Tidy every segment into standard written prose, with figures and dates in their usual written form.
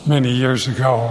Many years ago,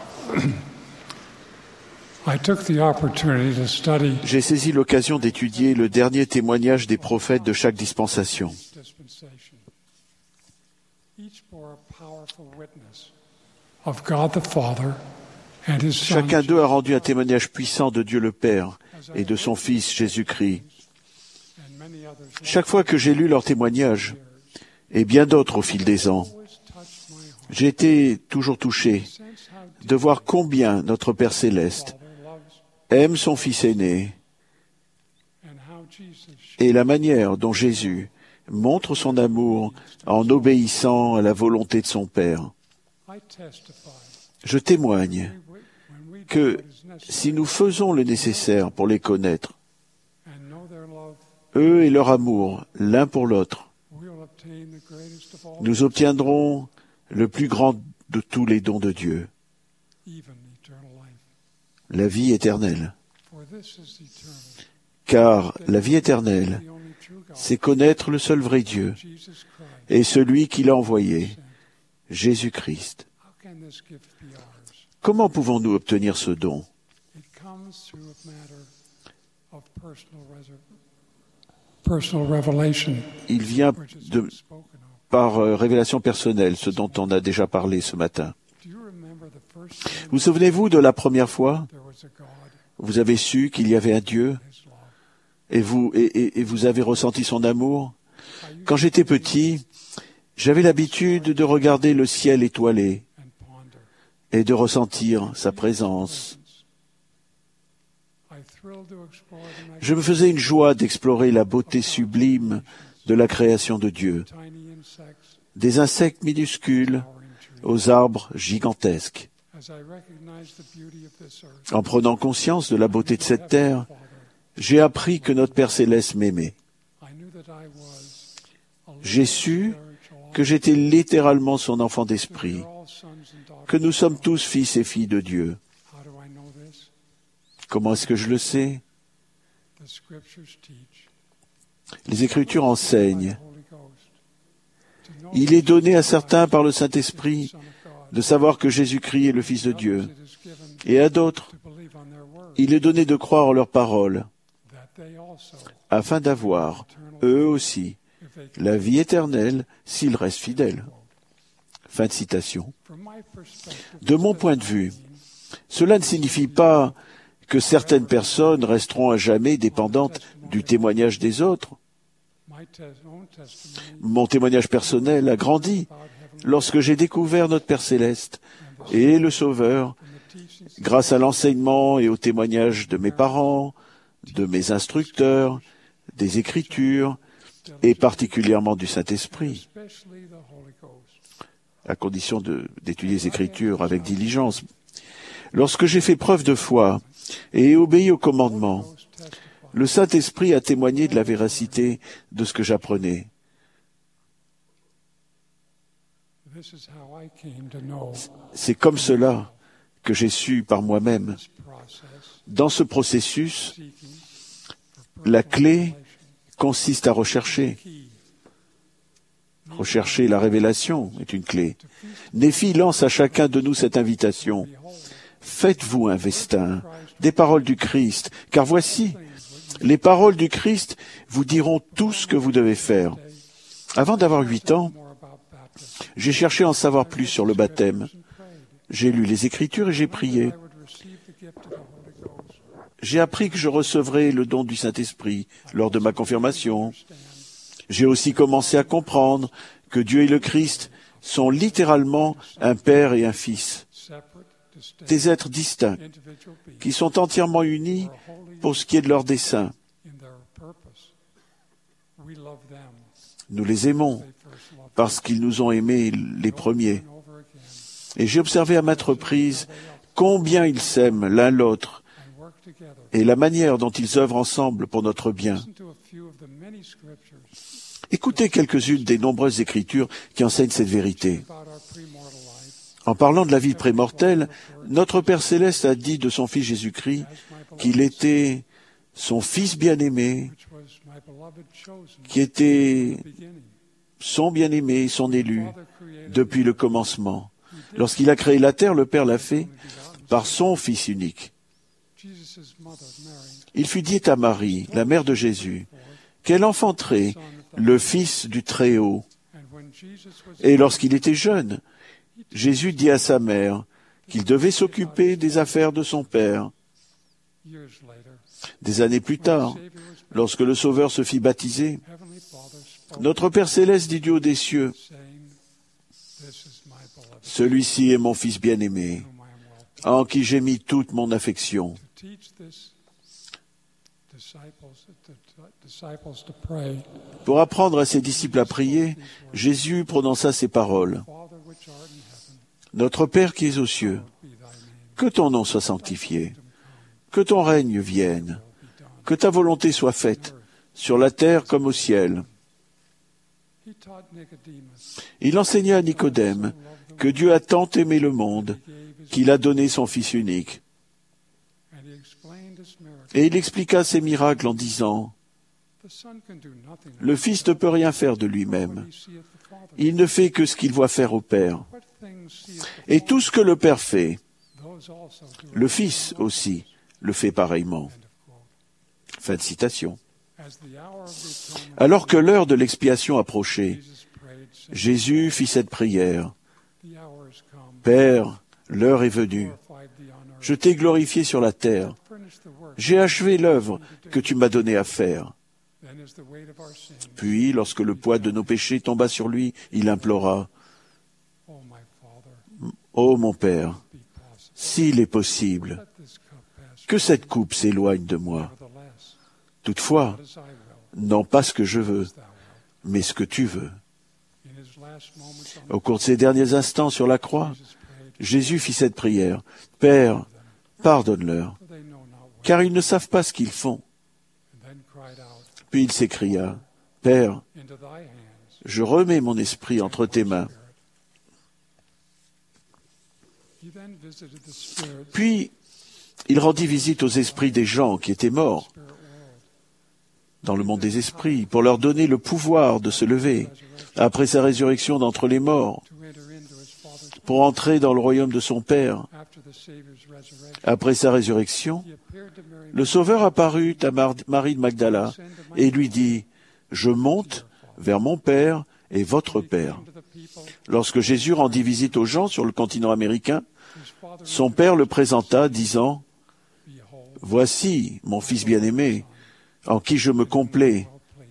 I took the opportunity to study J'ai saisi l'occasion d'étudier le dernier témoignage des prophètes de chaque dispensation. dispensation. Each bore a powerful witness of God the Father and His Son. Chacun d'eux a rendu un témoignage puissant de Dieu le Père et de son Fils Jésus-Christ. And many others Chaque fois que j'ai lu leurs témoignages, et bien d'autres au fil des ans, always touched my heart. j'ai été toujours touché Sense how de voir combien notre Père céleste Father loves aime son Fils aîné and how Jesus et la manière dont Jésus montre son amour en obéissant à la volonté de son Père. I testify Je témoigne when we do que what is necessary si nous faisons le nécessaire pour les connaître, and know their love, eux et leur amour l'un pour l'autre, we will obtain the greatest of all, nous obtiendrons le plus grand de tous les dons de Dieu, even eternal life. la vie éternelle. For this is eternal. Car la vie éternelle, The only true God, c'est connaître le seul vrai Dieu Jesus Christ. et celui qui l'a envoyé, Jésus-Christ. How can this gift be ours? Comment pouvons-nous obtenir ce don? It comes through a matter of personal revelation, Il vient which has de, been spoken of. par révélation personnelle, ce dont on a déjà parlé ce matin. Do you remember the first time Vous souvenez-vous de la première fois there was a God, vous avez su qu'il y avait un Dieu His love? et vous avez ressenti son amour? Quand j'étais petit, j'avais l'habitude de regarder le ciel étoilé And ponder. et de ressentir sa présence. I thrilled to explore the Je me faisais une joie d'explorer la beauté sublime de la création de Dieu, tiny insects des insectes minuscules flowering trees. aux arbres gigantesques. As I recognized the beauty of this earth, En prenant conscience de la beauté de cette terre, Father, j'ai appris que notre Père céleste m'aimait. I knew that I was a J'ai little su spiritual que j'étais littéralement son enfant d'esprit, We're all sons and daughters que nous of sommes God. tous fils et filles de Dieu. How do I know this? Comment est-ce que je le sais? The scriptures teach. Les Écritures By the enseignent. Holy Ghost. To know Il that est donné à Jesus certains par le Christ is the Saint-Esprit Son of God. de savoir que Jésus-Christ est le Fils de Dieu, Others it is given et à d'autres, to believe on their word, il est donné de croire en leurs paroles, that they also, afin d'avoir, eux aussi, if they la vie éternelle s'ils restent fidèles. Fin de citation. From my perspective, De mon point de vue, cela ne signifie pas que certaines personnes resteront à jamais dépendantes du témoignage des autres. my own testimony Mon témoignage personnel a grandi about heaven lorsque j'ai découvert notre Père céleste et le Sauveur and the teachings grâce à l'enseignement et au témoignage de mes parents, de mes instructeurs, des Écritures et particulièrement du Saint-Esprit, especially the Holy Ghost. à condition d'étudier les Écritures avec diligence. Lorsque j'ai fait preuve de foi et obéi aux commandements, Ghost testifies. le Saint-Esprit a témoigné de la véracité de ce que j'apprenais. This is how I came to know C'est comme cela que j'ai su par moi-même. this process, Dans ce processus, seeking for la personal clé revelation. consiste à rechercher. Key Rechercher la révélation est une clé. Néphi lance à chacun de nous cette invitation. behold, Faites-vous un vestin des paroles du Christ, car voici, les paroles du Christ vous diront tout ce que vous devez faire. Avant d'avoir 8 ans, more about baptism. j'ai cherché à en savoir plus sur le baptême. And prayed J'ai lu les Écritures et j'ai prié. that I would receive the gift of the Holy Ghost. J'ai appris que je recevrais le don du Saint-Esprit lors de ma confirmation. Understand J'ai aussi commencé à comprendre que Dieu et le Christ sont littéralement un Père et un Fils, separate, distinct, des êtres distincts, individual beings qui sont entièrement unis are holy pour ce qui est de leur dessein. in their purpose. We love them. Nous les aimons They first loved parce qu'ils nous ont aimés les premiers. us over again Et j'ai observé à maintes reprises combien ils s'aiment l'un l'autre and work together. et la manière dont ils œuvrent ensemble pour notre bien. Listen to a few of the many scriptures Écoutez quelques-unes des nombreuses Écritures qui enseignent cette vérité. about our premortal life. En parlant de la vie prémortelle, notre Père Céleste a dit de son Fils Jésus-Christ As my beloved qu'il était son Fils bien-aimé, which was my beloved chosen qui était from the beginning. son bien-aimé, son élu, Father created depuis le commencement. He Lorsqu'il a créé la terre, le Père l'a fait par son Fils unique. Il fut dit à Marie, la mère de Jésus, qu'elle enfanterait le Fils du Très-Haut. Et lorsqu'il était jeune, Jésus dit à sa mère qu'il devait s'occuper des affaires de son Père. Des années plus tard, lorsque le Sauveur se fit baptiser, notre Père céleste dit du haut des cieux, « Celui-ci est mon Fils bien-aimé, en qui j'ai mis toute mon affection. » Pour apprendre à ses disciples à prier, Jésus prononça ces paroles. « Notre Père qui es aux cieux, que ton nom soit sanctifié, que ton règne vienne, que ta volonté soit faite, sur la terre comme au ciel. » Il enseigna à Nicodème que Dieu a tant aimé le monde qu'il a donné son Fils unique. Et il expliqua ces miracles en disant, « Le Fils ne peut rien faire de lui-même. Il ne fait que ce qu'il voit faire au Père. Et tout ce que le Père fait, le Fils aussi le fait pareillement. » Fin de citation. Alors que l'heure de l'expiation approchait, Jésus fit cette prière. « Père, l'heure est venue. Je t'ai glorifié sur la terre. J'ai achevé l'œuvre que tu m'as donnée à faire. » Puis, lorsque le poids de nos péchés tomba sur lui, il implora, « Ô mon Père, s'il est possible, que cette coupe s'éloigne de moi. Toutefois, non pas ce que je veux, mais ce que tu veux. » Au cours de ces derniers instants sur la croix, Jésus fit cette prière. « Père, pardonne-leur, car ils ne savent pas ce qu'ils font. » Puis il s'écria, « Père, je remets mon esprit entre tes mains. » Puis il rendit visite aux esprits des gens qui étaient morts dans le monde des esprits, pour leur donner le pouvoir de se lever, après sa résurrection d'entre les morts, pour entrer dans le royaume de son Père. Après sa résurrection, le Sauveur apparut à Marie de Magdala et lui dit, « Je monte vers mon Père et votre Père. » Lorsque Jésus rendit visite aux gens sur le continent américain, son Père le présenta, disant, « Voici mon Fils bien-aimé, en qui je me complais,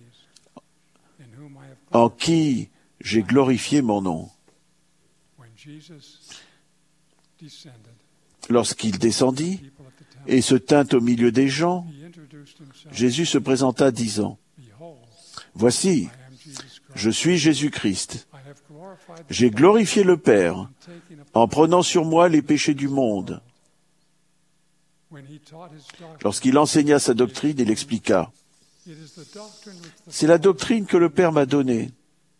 en qui j'ai glorifié mon nom. » Lorsqu'il descendit et se tint au milieu des gens, Jésus se présenta disant, « Voici, je suis Jésus-Christ. J'ai glorifié le Père en prenant sur moi les péchés du monde. » Lorsqu'il enseigna sa doctrine, il expliqua, « C'est la doctrine que le Père m'a donnée,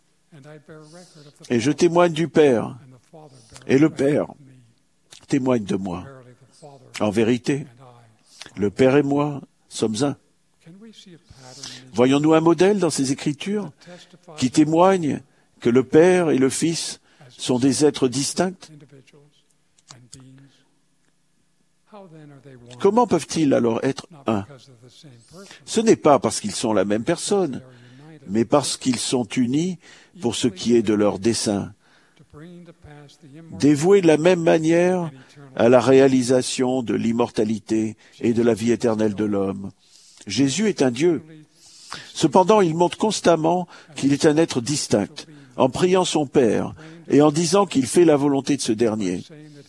et je témoigne du Père, et le Père témoigne de moi. En vérité, le Père et moi sommes un. » Voyons-nous un modèle dans ces Écritures qui témoigne que le Père et le Fils sont des êtres distincts? Comment peuvent-ils alors être un? Ce n'est pas parce qu'ils sont la même personne, mais parce qu'ils sont unis pour ce qui est de leur dessein, dévoués de la même manière à la réalisation de l'immortalité et de la vie éternelle de l'homme. Jésus est un Dieu. Cependant, il montre constamment qu'il est un être distinct, en priant son Père et en disant qu'il fait la volonté de ce dernier.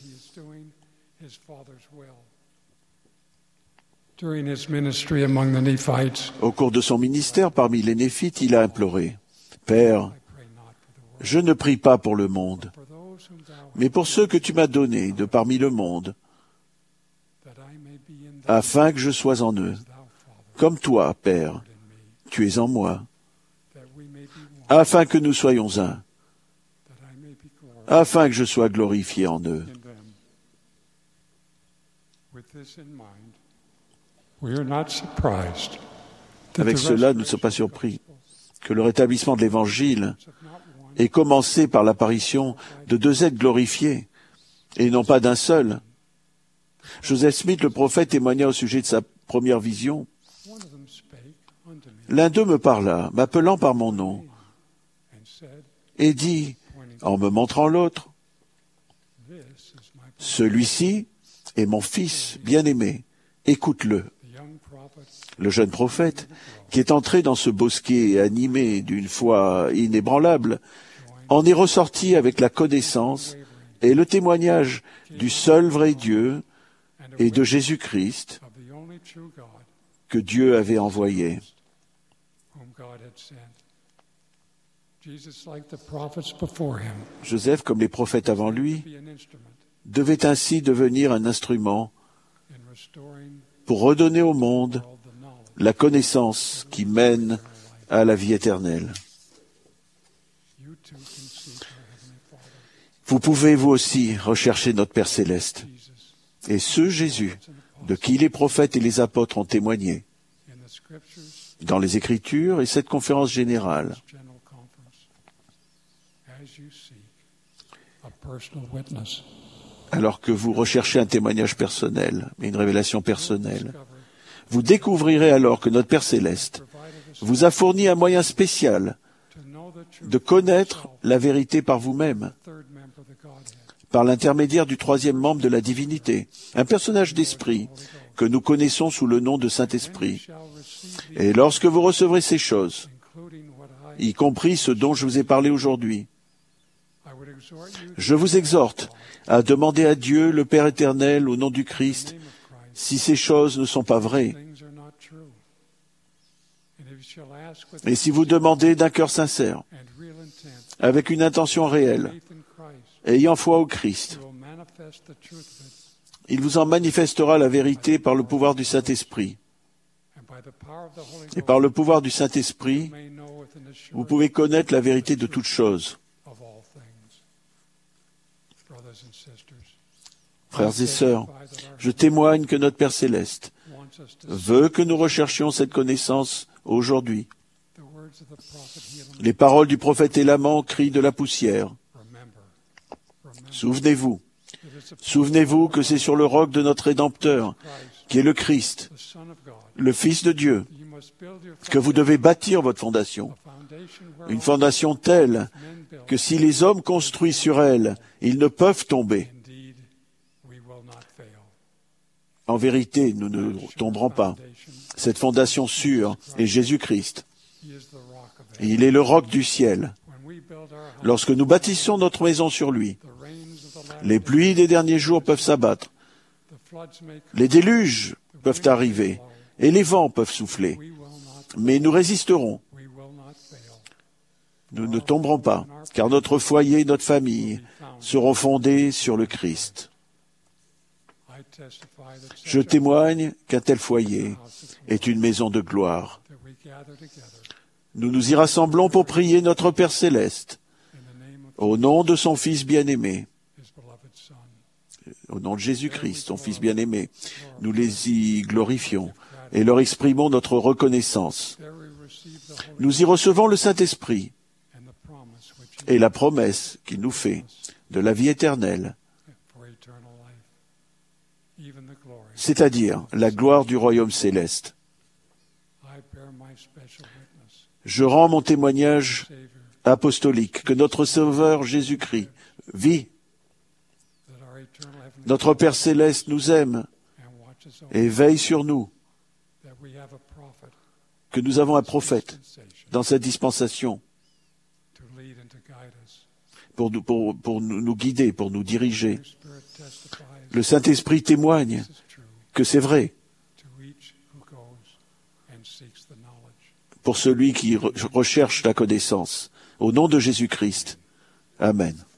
Au cours de son ministère parmi les Néphites, il a imploré, « Père, je ne prie pas pour le monde, mais pour ceux que tu m'as donnés de parmi le monde, afin que je sois en eux, comme toi, Père, tu es en moi, afin que nous soyons un, afin que je sois glorifié en eux. » Avec cela, nous ne sommes pas surpris que le rétablissement de l'Évangile ait commencé par l'apparition de deux êtres glorifiés et non pas d'un seul. Joseph Smith, le prophète, témoigna au sujet de sa première vision. L'un d'eux me parla, m'appelant par mon nom, et dit, en me montrant l'autre, « Celui-ci est mon fils bien-aimé, écoute-le. » Le jeune prophète, qui est entré dans ce bosquet animé d'une foi inébranlable, en est ressorti avec la connaissance et le témoignage du seul vrai Dieu et de Jésus-Christ que Dieu avait envoyé. Joseph, comme les prophètes avant lui, devait ainsi devenir un instrument pour redonner au monde la connaissance qui mène à la vie éternelle. Vous pouvez vous aussi rechercher notre Père Céleste et ce Jésus de qui les prophètes et les apôtres ont témoigné dans les Écritures et cette conférence générale. Alors que vous recherchez un témoignage personnel et une révélation personnelle, vous découvrirez alors que notre Père Céleste vous a fourni un moyen spécial de connaître la vérité par vous-même, par l'intermédiaire du troisième membre de la divinité, un personnage d'esprit que nous connaissons sous le nom de Saint-Esprit. Et lorsque vous recevrez ces choses, y compris ce dont je vous ai parlé aujourd'hui, je vous exhorte à demander à Dieu, le Père éternel, au nom du Christ, si ces choses ne sont pas vraies. Et si vous demandez d'un cœur sincère, avec une intention réelle, ayant foi au Christ, il vous en manifestera la vérité par le pouvoir du Saint-Esprit. Et par le pouvoir du Saint-Esprit, vous pouvez connaître la vérité de toutes choses. Frères et sœurs, je témoigne que notre Père Céleste veut que nous recherchions cette connaissance aujourd'hui. Les paroles du prophète Élamant crient de la poussière. Souvenez-vous que c'est sur le roc de notre Rédempteur, qui est le Christ, le Fils de Dieu, que vous devez bâtir votre fondation. Une fondation telle que si les hommes construisent sur elle, ils ne peuvent tomber. En vérité, nous ne tomberons pas. Cette fondation sûre est Jésus-Christ. Il est le roc du ciel. Lorsque nous bâtissons notre maison sur lui, les pluies des derniers jours peuvent s'abattre, les déluges peuvent arriver et les vents peuvent souffler. Mais nous résisterons. Nous ne tomberons pas, car notre foyer, notre famille seront fondés sur le Christ. Je témoigne qu'un tel foyer est une maison de gloire. Nous nous y rassemblons pour prier notre Père Céleste, au nom de son Fils bien-aimé, au nom de Jésus-Christ, son Fils bien-aimé. Nous les y glorifions et leur exprimons notre reconnaissance. Nous y recevons le Saint-Esprit et la promesse qu'il nous fait de la vie éternelle, c'est-à-dire la gloire du royaume céleste. Je rends mon témoignage apostolique que notre Sauveur Jésus-Christ vit. Notre Père Céleste nous aime et veille sur nous, que nous avons un prophète dans cette dispensation pour nous guider, pour nous diriger. Le Saint-Esprit témoigne que c'est vrai pour celui qui recherche la connaissance. Au nom de Jésus-Christ. Amen.